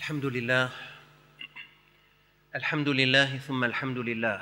الحمد لله الحمد لله ثم الحمد لله.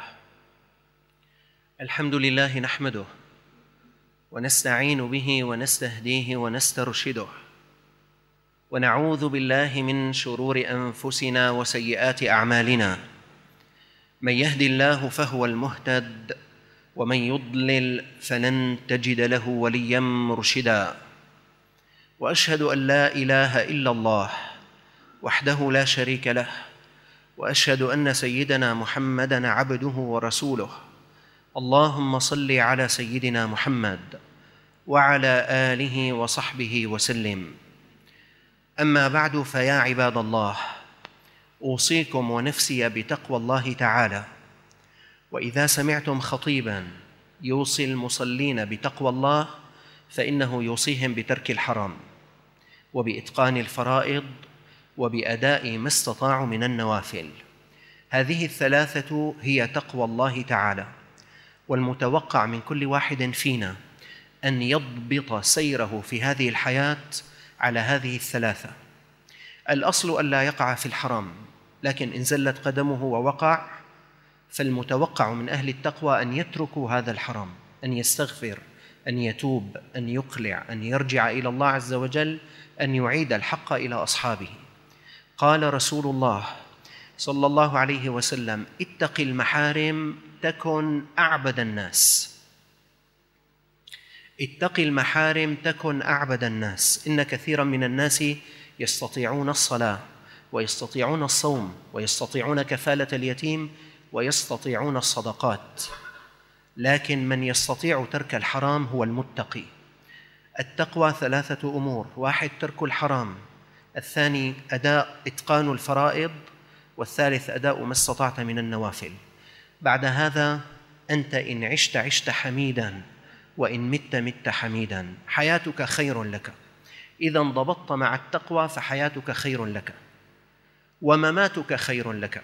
الحمد لله نحمده ونستعين به ونستهديه ونسترشده، ونعوذ بالله من شرور أنفسنا وسيئات أعمالنا. من يهد الله فهو المهتد، ومن يضلل فلن تجد له وليا مرشدا. وأشهد أن لا إله إلا الله وحده لا شريك له، وأشهد أن سيدنا محمدًا عبده ورسوله. اللهم صل على سيدنا محمد وعلى آله وصحبه وسلم. أما بعد، فيا عباد الله، أوصيكم ونفسي بتقوى الله تعالى. وإذا سمعتم خطيباً يوصي المصلين بتقوى الله فإنه يوصيهم بترك الحرام وبإتقان الفرائض وبأداء ما استطاعوا من النوافل. هذه الثلاثة هي تقوى الله تعالى، والمتوقع من كل واحد فينا أن يضبط سيره في هذه الحياة على هذه الثلاثة. الأصل ألا يقع في الحرام، لكن إن زلت قدمه ووقع فالمتوقع من أهل التقوى أن يتركوا هذا الحرام، أن يستغفر، أن يتوب، أن يقلع، أن يرجع إلى الله عز وجل، أن يعيد الحق إلى أصحابه. قال رسول الله صلى الله عليه وسلم: اتق المحارم تكن أعبد الناس. اتق المحارم تكن أعبد الناس. إن كثيرا من الناس يستطيعون الصلاة ويستطيعون الصوم ويستطيعون كفالة اليتيم ويستطيعون الصدقات، لكن من يستطيع ترك الحرام هو المتقي. التقوى ثلاثة أمور: واحد ترك الحرام، الثاني إتقان الفرائض، والثالث أداء ما استطعت من النوافل. بعد هذا أنت إن عشت عشت حميداً، وإن مت مت حميداً. حياتك خير لك إذا انضبطت مع التقوى، فحياتك خير لك ومماتك خير لك.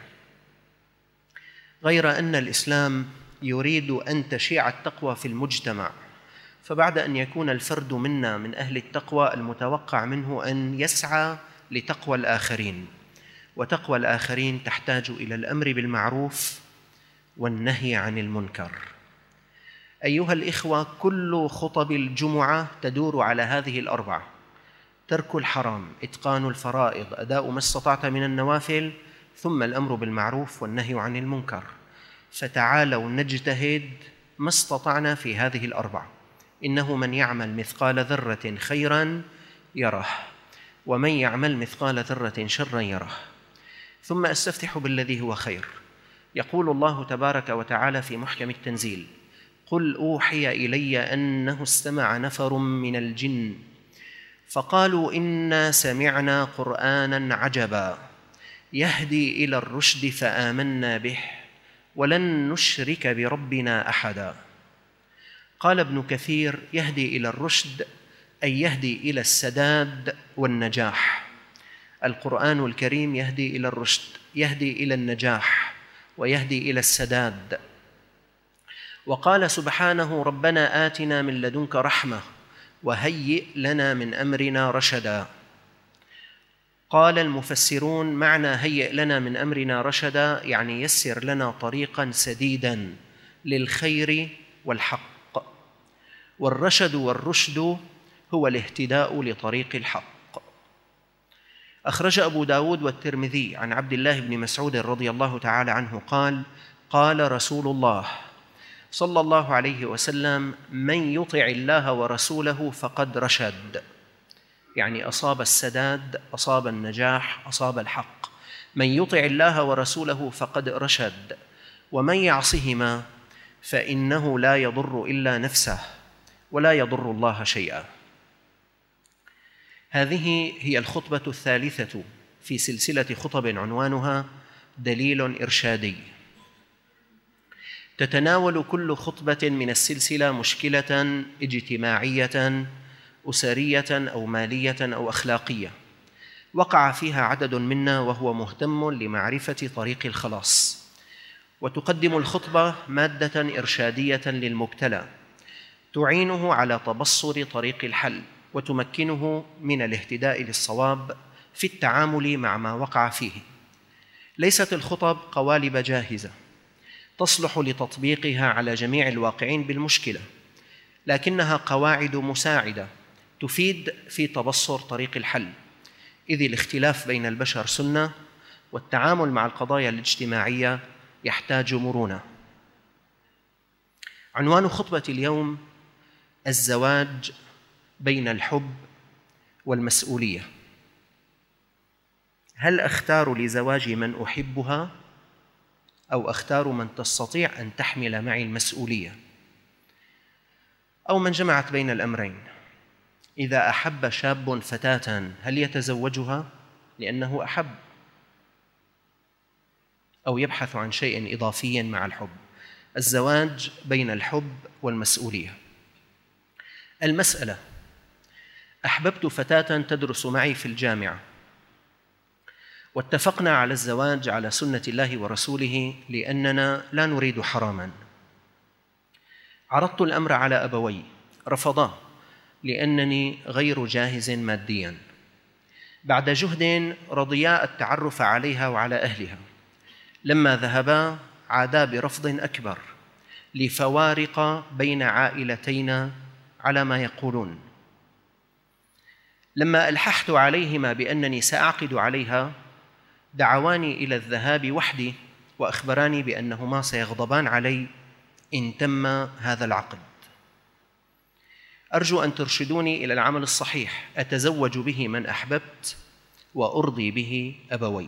غير أن الإسلام يريد أن تشيع التقوى في المجتمع، فبعد أن يكون الفرد منا من أهل التقوى المتوقع منه أن يسعى لتقوى الآخرين، وتقوى الآخرين تحتاج إلى الأمر بالمعروف والنهي عن المنكر. أيها الإخوة، كل خطب الجمعة تدور على هذه الأربعة: ترك الحرام، إتقان الفرائض، أداء ما استطعت من النوافل، ثم الأمر بالمعروف والنهي عن المنكر. فتعالوا نجتهد ما استطعنا في هذه الأربعة. إنه من يعمل مثقال ذرة خيراً يره، ومن يعمل مثقال ذرة شراً يره. ثم أستفتح بالذي هو خير. يقول الله تبارك وتعالى في محكم التنزيل: قل أوحي إلي أنه استمع نفر من الجن فقالوا إنا سمعنا قرآناً عجباً يهدي إلى الرشد فآمنا به ولن نشرك بربنا أحداً. قال ابن كثير: يهدي إلى الرشد أي يهدي إلى السداد والنجاح. القرآن الكريم يهدي إلى الرشد، يهدي إلى النجاح، ويهدي إلى السداد. وقال سبحانه: ربنا آتنا من لدنك رحمة وهيئ لنا من أمرنا رشدا. قال المفسرون: معنى هيئ لنا من أمرنا رشدا يعني يسر لنا طريقاً سديداً للخير والحق. والرشد والرشد هو الاهتداء لطريق الحق. أخرج أبو داود والترمذي عن عبد الله بن مسعود رضي الله تعالى عنه قال: قال رسول الله صلى الله عليه وسلم: من يطع الله ورسوله فقد رشد، يعني أصاب السداد، أصاب النجاح، أصاب الحق. من يطع الله ورسوله فقد رشد، ومن يعصهما فإنه لا يضر إلا نفسه ولا يضر الله شيئا. هذه هي الخطبة الثالثة في سلسلة خطب عنوانها دليل إرشادي. تتناول كل خطبة من السلسلة مشكلة اجتماعية أسرية أو مالية أو أخلاقية وقع فيها عدد منا وهو مهتم لمعرفة طريق الخلاص، وتقدم الخطبة مادة إرشادية للمبتلى تعينه على تبصر طريق الحل وتمكنه من الاهتداء للصواب في التعامل مع ما وقع فيه. ليست الخطب قوالب جاهزة تصلح لتطبيقها على جميع الواقعين بالمشكلة، لكنها قواعد مساعدة تفيد في تبصر طريق الحل، إذ الاختلاف بين البشر سنة، والتعامل مع القضايا الاجتماعية يحتاج مرونة. عنوان خطبة اليوم: الزواج بين الحب والمسؤولية. هل أختار لزواجي من أحبها أو أختار من تستطيع أن تحمل معي المسؤولية، أو من جمعت بين الأمرين؟ إذا أحب شاب فتاة هل يتزوجها لأنه أحب، أو يبحث عن شيء إضافي مع الحب؟ الزواج بين الحب والمسؤولية. المسألة: أحببت فتاة تدرس معي في الجامعة، واتفقنا على الزواج على سنة الله ورسوله لأننا لا نريد حراما. عرضت الأمر على أبوي، رفضا لأنني غير جاهز ماديا. بعد جهد رضيا التعرف عليها وعلى أهلها. لما ذهبا عادا برفض أكبر لفوارق بين عائلتين على ما يقولون. لما ألححت عليهما بأنني سأعقد عليها دعواني إلى الذهاب وحدي، وأخبراني بأنهما سيغضبان علي إن تم هذا العقد. أرجو أن ترشدوني إلى العمل الصحيح، أتزوج به من أحببت وأرضي به أبوي.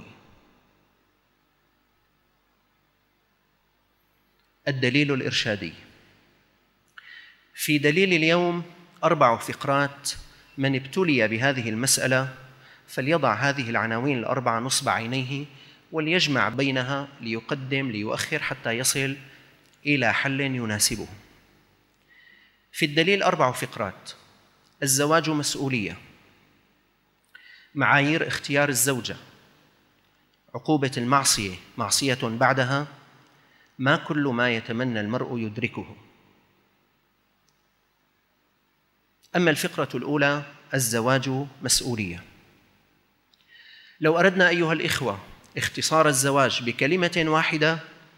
الدليل الإرشادي. في دليل اليوم 4 فقرات. من ابتلي بهذه المسألة فليضع هذه العناوين ال4 نصب عينيه وليجمع بينها ليقدم ليؤخر حتى يصل إلى حل يناسبه. في الدليل 4 فقرات. الزواج مسؤولية، معايير اختيار الزوجة، عقوبة المعصية، معصية بعدها، ما كل ما يتمنى المرء يدركه. أما الفقرة الأولى: الزواج مسؤولية. لو أردنا أيها الإخوة اختصار الزواج بكلمة واحدة،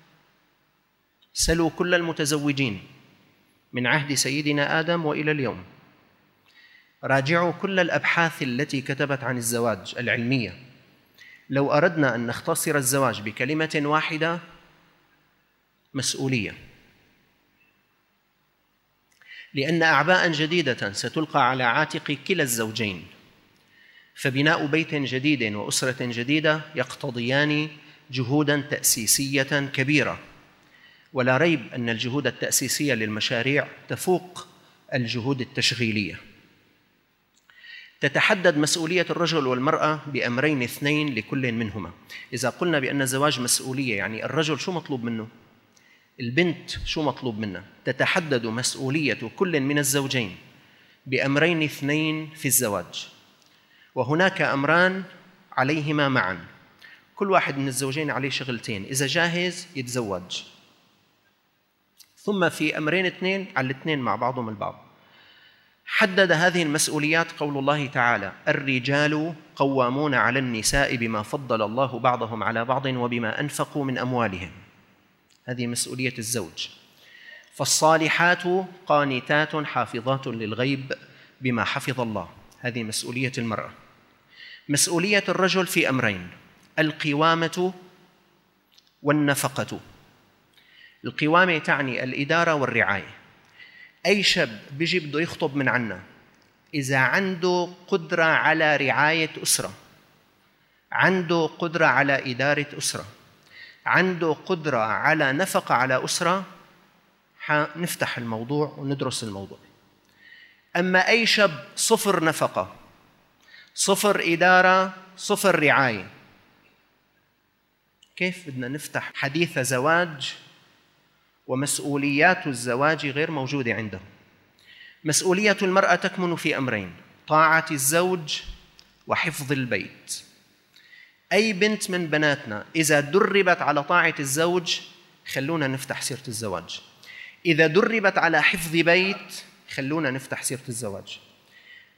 سلوا كل المتزوجين من عهد سيدنا آدم وإلى اليوم، راجعوا كل الأبحاث التي كتبت عن الزواج العلمية. لو أردنا أن نختصر الزواج بكلمة واحدة: مسؤولية. لأن أعباء جديدة ستلقى على عاتق كلا الزوجين، فبناء بيت جديد وأسرة جديدة يقتضيان جهوداً تأسيسية كبيرة، ولا ريب أن الجهود التأسيسية للمشاريع تفوق الجهود التشغيلية. تتحدد مسؤولية الرجل والمرأة بأمرين 2 لكل منهما. إذا قلنا بأن الزواج مسؤولية، يعني الرجل شو مطلوب منه؟ البنت شو مطلوب منها؟ تتحدد مسؤولية كل من الزوجين بأمرين 2 في الزواج، وهناك أمران عليهما معا. كل واحد من الزوجين عليه شغلتين، إذا جاهز يتزوج. ثم في أمرين 2 على الاثنين مع بعضهم البعض. حدد هذه المسؤوليات قول الله تعالى: الرجال قوامون على النساء بما فضل الله بعضهم على بعض وبما أنفقوا من أموالهم. هذه مسؤولية الزوج. فالصالحات قانتات حافظات للغيب بما حفظ الله. هذه مسؤولية المرأة. مسؤولية الرجل في أمرين: القوامة والنفقة. القوامة تعني الإدارة والرعاية. أي شاب بيجي بده يخطب من عنا، إذا عنده قدرة على رعاية أسرة، عنده قدرة على إدارة أسرة، عنده قدرة على نفقة على أسرة، نفتح الموضوع وندرس الموضوع. أما أي شاب 0 نفقة، 0 إدارة، 0 رعاية، كيف بدنا نفتح حديث زواج ومسؤوليات الزواج غير موجودة عنده؟ مسؤولية المرأة تكمن في أمرين: طاعة الزوج وحفظ البيت. أي بنت من بناتنا إذا دربت على طاعة الزوج، خلونا نفتح سيرة الزواج. إذا دربت على حفظ بيت، خلونا نفتح سيرة الزواج.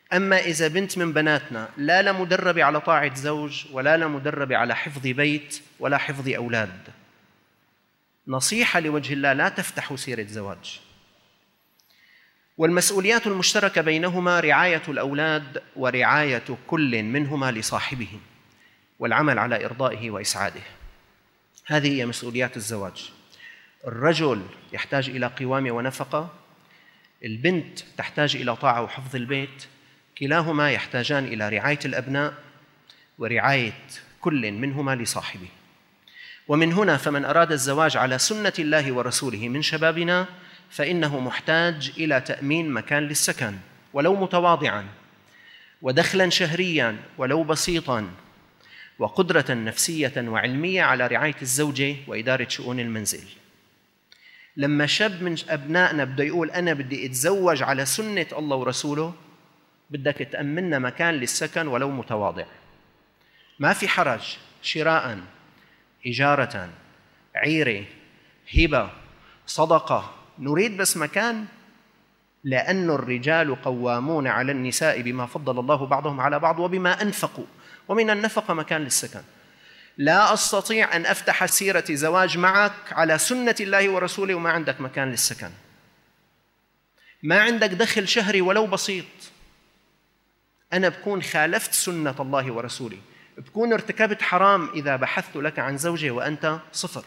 أما إذا بنت من بناتنا لا مدربة على طاعة زوج ولا مدربة على حفظ بيت ولا حفظ أولاد، نصيحة لوجه الله لا تفتحوا سيرة زواج. والمسؤوليات المشتركة بينهما رعاية الأولاد ورعاية كل منهما لصاحبه والعمل على إرضائه وإسعاده. هذه هي مسؤوليات الزواج. الرجل يحتاج إلى قوامة ونفقة، البنت تحتاج إلى طاعة وحفظ البيت، كلاهما يحتاجان إلى رعاية الأبناء ورعاية كل منهما لصاحبه. ومن هنا فمن أراد الزواج على سنة الله ورسوله من شبابنا فإنه محتاج إلى تأمين مكان للسكن ولو متواضعاً، ودخلاً شهرياً ولو بسيطاً، وقدرة نفسية وعلمية على رعاية الزوجة وإدارة شؤون المنزل. لما شاب من أبنائنا بده يقول أنا بدي أتزوج على سنة الله ورسوله، بدك تأمننا مكان للسكن ولو متواضع، ما في حرج، شراءً، إجارة، عيرة، هبة، صدقة، نريد بس مكان، لأن الرجال قوامون على النساء بما فضل الله بعضهم على بعض وبما أنفقوا، ومن النفقة مكان للسكن. لا أستطيع أن أفتح سيرة زواج معك على سنة الله ورسوله وما عندك مكان للسكن، ما عندك دخل شهري ولو بسيط، أنا بكون خالفت سنة الله ورسوله، بكون ارتكبت حرام إذا بحثت لك عن زوجة وأنت صفر.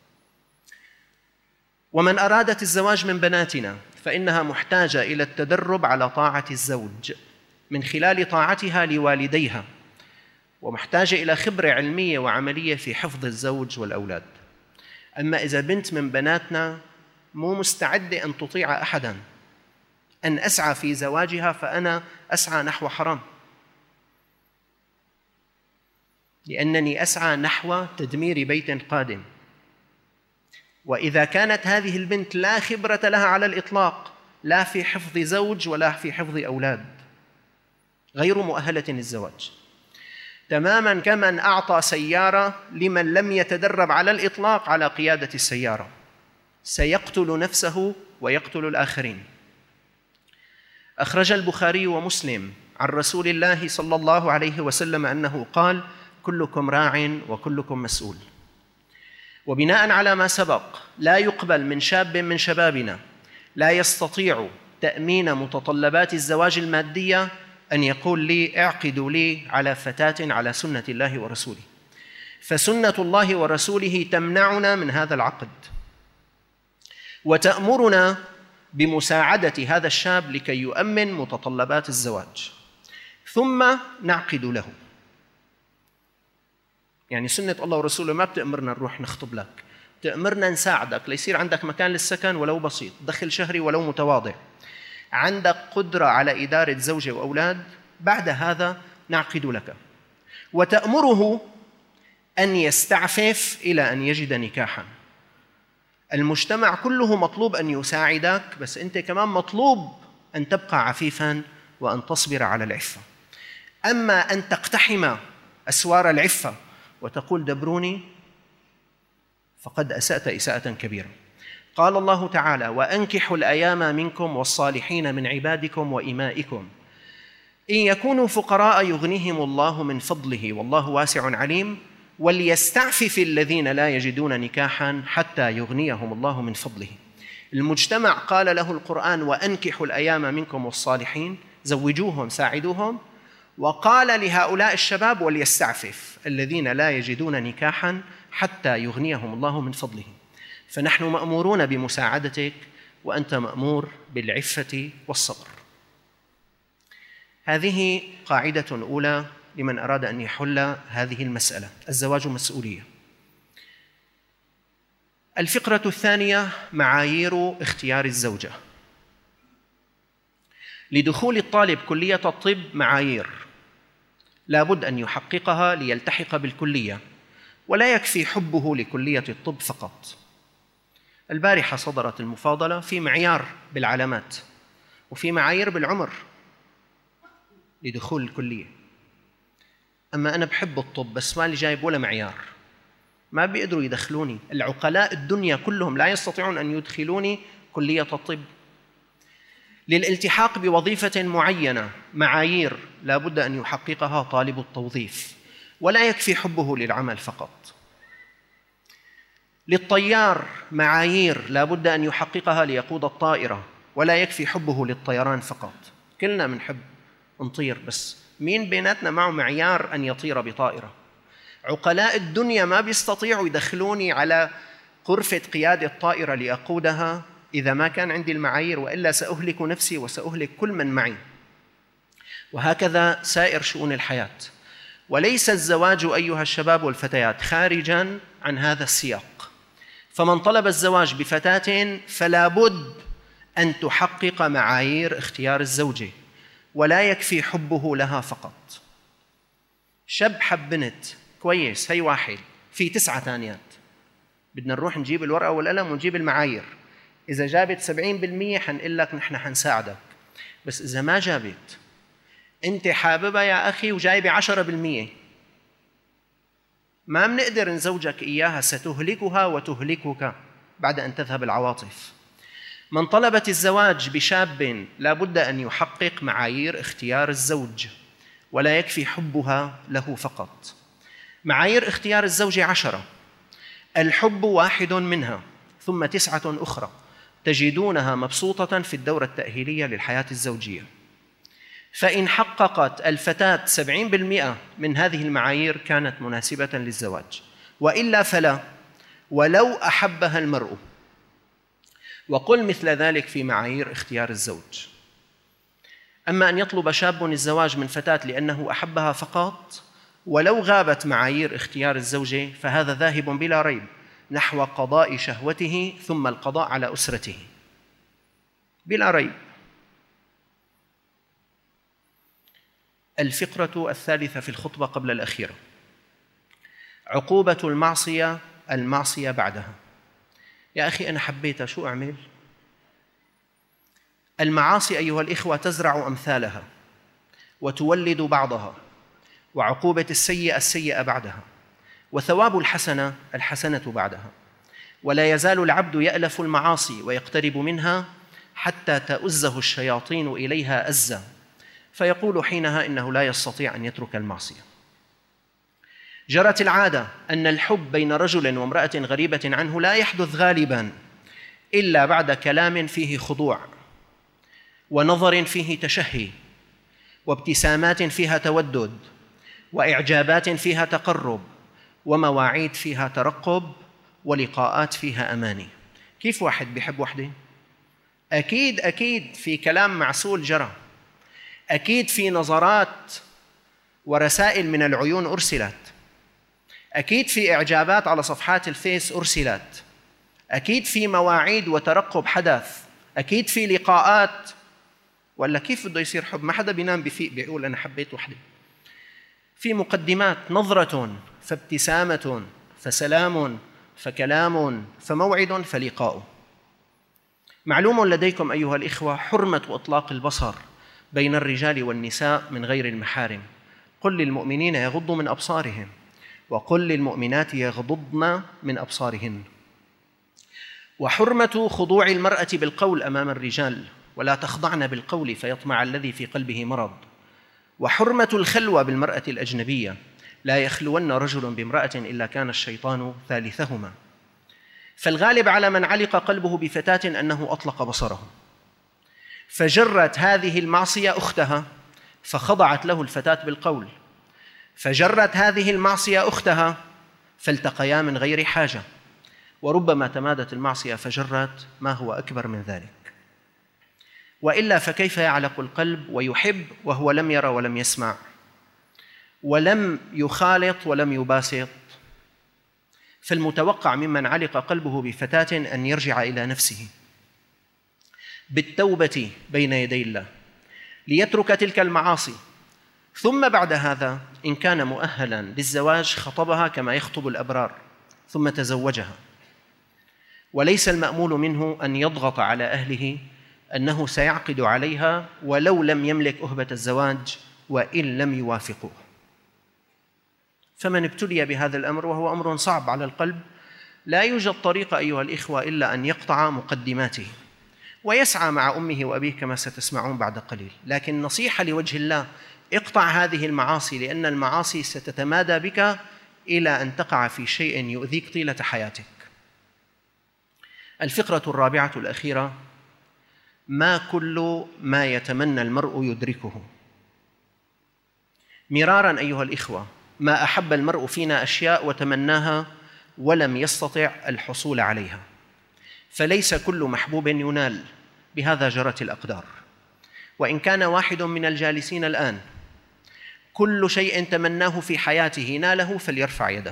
ومن أرادت الزواج من بناتنا فإنها محتاجة إلى التدرب على طاعة الزوج من خلال طاعتها لوالديها، ومحتاجة إلى خبرة علمية وعملية في حفظ الزوج والأولاد. أما إذا بنت من بناتنا مو مستعدة أن تطيع أحداً أن أسعى في زواجها، فأنا أسعى نحو حرام، لأنني أسعى نحو تدمير بيت قادم. وإذا كانت هذه البنت لا خبرة لها على الإطلاق، لا في حفظ زوج ولا في حفظ أولاد، غير مؤهلة للزواج، تماماً كمن أعطى سيارة لمن لم يتدرب على الإطلاق على قيادة السيارة، سيقتل نفسه ويقتل الآخرين. أخرج البخاري ومسلم عن رسول الله صلى الله عليه وسلم أنه قال: كلكم راع وكلكم مسؤول. وبناء على ما سبق لا يقبل من شاب من شبابنا لا يستطيع تأمين متطلبات الزواج المادية أن يقول لي اعقدوا لي على فتاة على سنة الله ورسوله، فسنة الله ورسوله تمنعنا من هذا العقد، وتأمرنا بمساعدة هذا الشاب لكي يؤمن متطلبات الزواج، ثم نعقد له. يعني سنة الله ورسوله ما بتأمرنا نروح نخطب لك، تأمرنا نساعدك ليصير عندك مكان للسكن ولو بسيط، دخل شهري ولو متواضع، عندك قدرة على إدارة زوجة وأولاد، بعد هذا نعقد لك. وتأمره أن يستعفف إلى أن يجد نكاحاً. المجتمع كله مطلوب أن يساعدك، بس أنت كمان مطلوب أن تبقى عفيفاً وأن تصبر على العفة. أما أن تقتحم أسوار العفة وتقول دبروني فقد أسأت إساءة كبيرة. قال الله تعالى: وأنكحوا الأيام منكم والصالحين من عبادكم وإمائكم إن يكونوا فقراء يغنيهم الله من فضله والله واسع عليم وليستعفف الذين لا يجدون نكاحا حتى يغنيهم الله من فضله. المجتمع قال له القرآن: وأنكحوا الأيام منكم والصالحين، زوجوهم ساعدوهم، وقال لهؤلاء الشباب: وليستعفف الذين لا يجدون نكاحا حتى يغنيهم الله من فضله. فنحن مأمورون بمساعدتك وأنت مأمور بالعفة والصبر. هذه قاعدة أولى لمن أراد أن يحل هذه المسألة. الزواج مسؤولية. الفقرة الثانية: معايير اختيار الزوجة. لدخول الطالب كلية الطب معايير لا بد أن يحققها ليلتحق بالكلية، ولا يكفي حبه لكلية الطب فقط. البارحة صدرت المفاضلة في معيار بالعلامات وفي معايير بالعمر لدخول الكلية. أما أنا بحب الطب بس مالي جايب ولا معيار، ما بيقدروا يدخلوني. العقلاء الدنيا كلهم لا يستطيعون أن يدخلوني كلية الطب. للالتحاق بوظيفة معينة معايير لا بد أن يحققها طالب التوظيف، ولا يكفي حبه للعمل فقط. للطيار معايير لا بد أن يحققها ليقود الطائرة، ولا يكفي حبه للطيران فقط. كلنا بنحب نطير، بس مين بيناتنا معه معيار أن يطير بطائرة؟ عقلاء الدنيا ما بيستطيعوا يدخلوني على غرفة قيادة طائرة لأقودها إذا ما كان عندي المعايير، وإلا سأهلك نفسي وسأهلك كل من معي. وهكذا سائر شؤون الحياة. وليس الزواج أيها الشباب والفتيات خارجاً عن هذا السياق. فمن طلب الزواج بفتاة فلا بد أن تحقق معايير اختيار الزوجة، ولا يكفي حبه لها فقط. شاب حب بنت كويس، هي واحد، في 9 تانيات، بدنا نروح نجيب الورقة والقلم ونجيب المعايير. إذا جابت 70% حنقول لك نحن حنساعدك، بس إذا ما جابت، أنت حاببها يا أخي وجايبة 10%، ما بنقدر نزوجك إياها، ستهلكها وتهلكك بعد أن تذهب العواطف. من طلبت الزواج بشاب لا بد أن يحقق معايير اختيار الزوج، ولا يكفي حبها له فقط. معايير اختيار الزوج 10، الحب واحد منها، ثم 9 أخرى تجدونها مبسوطة في الدورة التأهيلية للحياة الزوجية. فإن حققت الفتاة 70% من هذه المعايير كانت مناسبة للزواج، وإلا فلا، ولو أحبها المرء. وقل مثل ذلك في معايير اختيار الزوج. أما أن يطلب شاب الزواج من فتاة لأنه أحبها فقط، ولو غابت معايير اختيار الزوجة، فهذا ذاهب بلا ريب نحو قضاء شهوته ثم القضاء على أسرته بلا ريب. الفقرة الثالثة في الخطبة قبل الأخيرة: عقوبة المعصية، المعصية بعدها. يا أخي أنا حبيتها، شو أعمل؟ المعاصي أيها الإخوة تزرع أمثالها وتولد بعضها، وعقوبة السيئة السيئة بعدها، وثواب الحسنة الحسنة بعدها. ولا يزال العبد يألف المعاصي ويقترب منها حتى تؤزه الشياطين إليها أزا، فيقول حينها إنه لا يستطيع أن يترك المعصية. جرت العادة أن الحب بين رجل وامرأة غريبة عنه لا يحدث غالباً إلا بعد كلام فيه خضوع، ونظر فيه تشهي، وابتسامات فيها تودد، وإعجابات فيها تقرب، ومواعيد فيها ترقب، ولقاءات فيها أماني. كيف واحد بيحب وحده؟ أكيد في كلام معسول جرى، أكيد في نظرات ورسائل من العيون أرسلت، أكيد في إعجابات على صفحات الفيس أرسلت، أكيد في مواعيد وترقب حدث، أكيد في لقاءات. ولا كيف بده يصير حب؟ ما حدا بينام بفيق بيقول أنا حبيت وحدة. في مقدمات، نظرة فابتسامة فسلام فكلام فموعد فلقاء. معلوم لديكم أيها الإخوة حرمة إطلاق البصر بين الرجال والنساء من غير المحارم. قل للمؤمنين يغضوا من أبصارهم، وقل للمؤمنات يغضضن من أبصارهن. وحرمة خضوع المرأة بالقول أمام الرجال، ولا تخضعن بالقول فيطمع الذي في قلبه مرض. وحرمة الخلوة بالمرأة الأجنبية، لا يخلون رجل بامرأة إلا كان الشيطان ثالثهما. فالغالب على من علق قلبه بفتاة أنه أطلق بصره، فجرت هذه المعصية أختها فخضعت له الفتاة بالقول، فجرت هذه المعصية أختها فالتقيا من غير حاجة، وربما تمادت المعصية فجرت ما هو أكبر من ذلك. وإلا فكيف يعلق القلب ويحب وهو لم يرى ولم يسمع ولم يخالط ولم يباسط؟ فالمتوقع ممن علق قلبه بفتاة أن يرجع إلى نفسه بالتوبة بين يدي الله ليترك تلك المعاصي، ثم بعد هذا إن كان مؤهلاً للزواج خطبها كما يخطب الأبرار ثم تزوجها. وليس المأمول منه أن يضغط على أهله أنه سيعقد عليها ولو لم يملك أهبة الزواج وإن لم يوافقوه. فمن ابتلي بهذا الأمر وهو أمر صعب على القلب، لا يوجد طريقة أيها الإخوة إلا أن يقطع مقدماته ويسعى مع أمه وأبيه كما ستسمعون بعد قليل. لكن نصيحة لوجه الله: اقطع هذه المعاصي، لأن المعاصي ستتمادى بك إلى أن تقع في شيء يؤذيك طيلة حياتك. الفقرة الرابعة الأخيرة: ما كل ما يتمنى المرء يدركه. مرارا أيها الإخوة ما أحب المرء فينا أشياء وتمناها ولم يستطع الحصول عليها، فليس كل محبوب ينال، بهذا جرت الأقدار. وإن كان واحد من الجالسين الآن كل شيء تمناه في حياته ناله فليرفع يده.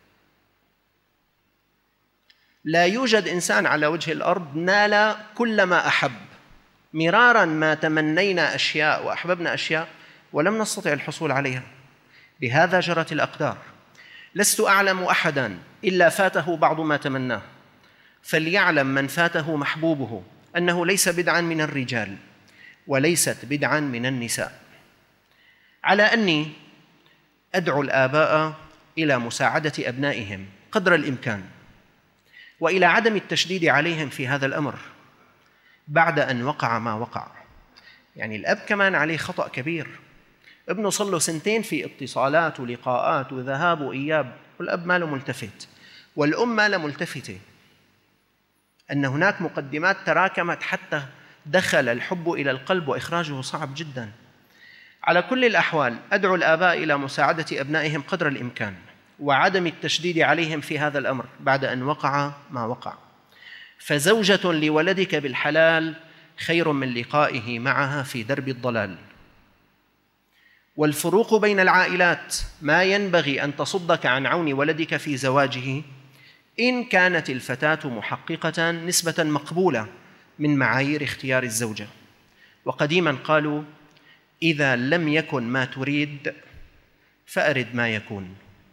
لا يوجد إنسان على وجه الأرض نال كل ما أحب. مرارا ما تمنينا أشياء وأحببنا أشياء ولم نستطع الحصول عليها، بهذا جرت الأقدار. لست أعلم أحداً إلا فاته بعض ما تمناه، فليعلم من فاته محبوبه أنه ليس بدعاً من الرجال وليست بدعاً من النساء. على أني أدعو الآباء إلى مساعدة أبنائهم قدر الإمكان، وإلى عدم التشديد عليهم في هذا الأمر بعد أن وقع ما وقع. يعني الأب كمان عليه خطأ كبير، ابنه صار له 2 سنين في اتصالات ولقاءات وذهاب وإياب، والأب ما له ملتفت والأم ما له ملتفتة، أن هناك مقدمات تراكمت حتى دخل الحب إلى القلب وإخراجه صعب جداً. على كل الأحوال أدعو الآباء إلى مساعدة أبنائهم قدر الإمكان وعدم التشديد عليهم في هذا الأمر بعد أن وقع ما وقع. فزوجة لولدك بالحلال خير من لقائه معها في درب الضلال. والفروق بين العائلات ما ينبغي أن تصدك عن عون ولدك في زواجه إن كانت الفتاة محققة نسبة مقبولة من معايير اختيار الزوجة. وقديما قالوا: إذا لم يكن ما تريد فأرد ما يكون.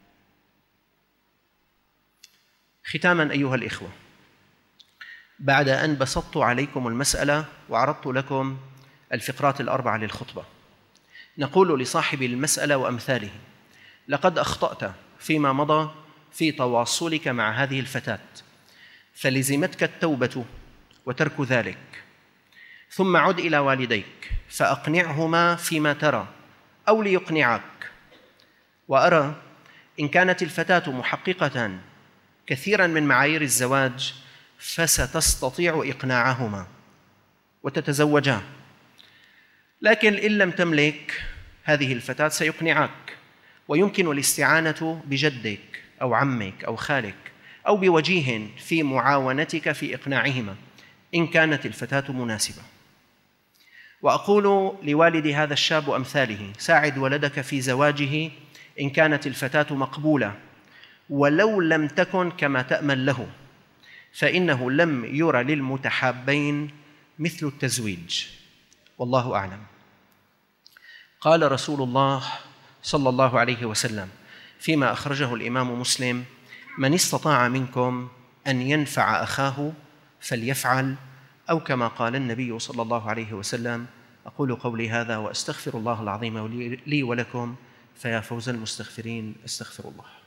ختاما أيها الإخوة، بعد أن بسطت عليكم المسألة وعرضت لكم الفقرات ال4 للخطبة، نقول لصاحب المسألة وأمثاله: لقد أخطأت فيما مضى في تواصلك مع هذه الفتاة، فلزمتك التوبة وترك ذلك، ثم عد إلى والديك فأقنعهما فيما ترى أو ليقنعك. وأرى إن كانت الفتاة محققة كثيراً من معايير الزواج فستستطيع إقناعهما وتتزوجان، لكن إن لم تملك هذه الفتاة سيقنعك، ويمكن الاستعانة بجدك أو عمك أو خالك أو بوجيه في معاونتك في إقناعهما إن كانت الفتاة مناسبة. وأقول لوالد هذا الشاب وأمثاله: ساعد ولدك في زواجه إن كانت الفتاة مقبولة، ولو لم تكن كما تأمل له، فإنه لم ير للمتحابين مثل التزويج، والله أعلم. قال رسول الله صلى الله عليه وسلم فيما أخرجه الإمام مسلم: من استطاع منكم أن ينفع أخاه فليفعل، أو كما قال النبي صلى الله عليه وسلم. أقول قولي هذا وأستغفر الله العظيم لي ولكم، فيا فوز المستغفرين، استغفر الله.